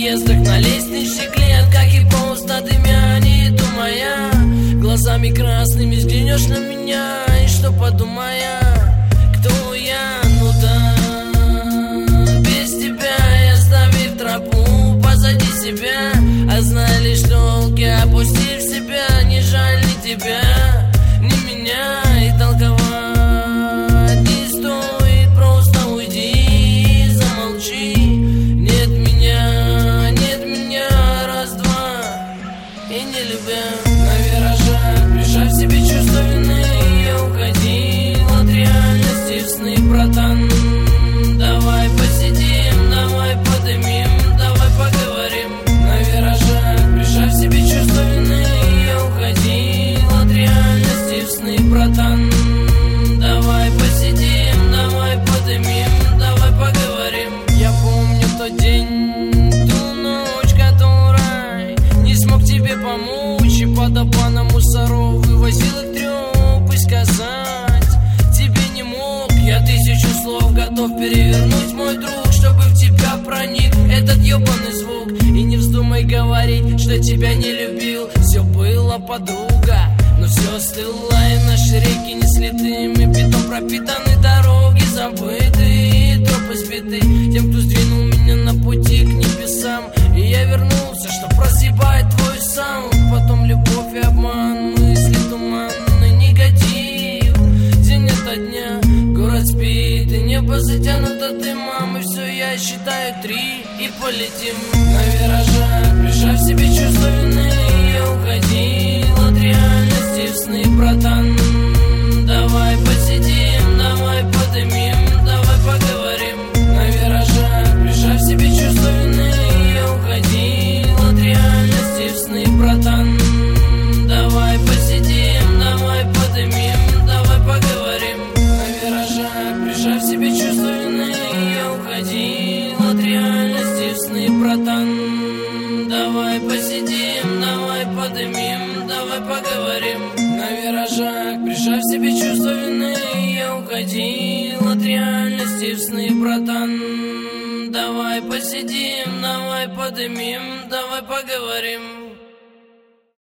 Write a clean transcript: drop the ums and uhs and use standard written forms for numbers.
переездах, на лестничных клетках и просто дымя, не думая, глазами красными взглянешь на меня, и что подумая, кто я, ну да, без тебя я оставив тропу позади себя, а знали, что волки, опустив себя, не жаль ни тебя, ни меня, и толковать не стоит, просто уйди, замолчи. Нет меня, раз-два, и не любя на виражах, прижав в себе чувство вины, я уходил от реальности в сны, братан. Давай посидим, давай подымим, давай поговорим на виражах, прижав в себе чувство вины, я уходил от реальности в сны, братан. Давай посидим, давай подымим, давай поговорим. Я помню тот день, ту ночь, которой не смог тебе помочь, и под обманом мусоров вывозил их трёп, и сказать тебе не мог. Я тысячу слов готов перевернуть, мой друг, чтобы в тебя проник этот ёбаный звук. И не вздумай говорить, что тебя не любил, все было, подруга, но все стыло, и наши реки несли дым, и бетон пропитаны, дороги забыты, тропы сбиты тем, кто сдвинул меня на пути к небесам. И я вернулся, чтоб разъебать твой саунд. Потом любовь и обман, мысли туманный негатив. День ото дня, город спит, и небо затянуто дымом. И все, я считаю 3 и полетим на виражах, прижав в себе чувство вины, я уходил от реальности в сны, братан. Давай посидим, давай подымим, давай поговорим на виражах, прижав в себе чувство вины, я уходил от реальности в сны, братан. Давай посидим, давай подымим, давай поговорим на виражах, прижав в себе чувство вины, я уходил от реальности в сны, братан. Давай посидим, давай подымим, давай поговорим на виражах, прижав в себе чувство вины, я уходил от реальности в сны, братан. Давай посидим, давай подымим, давай поговорим.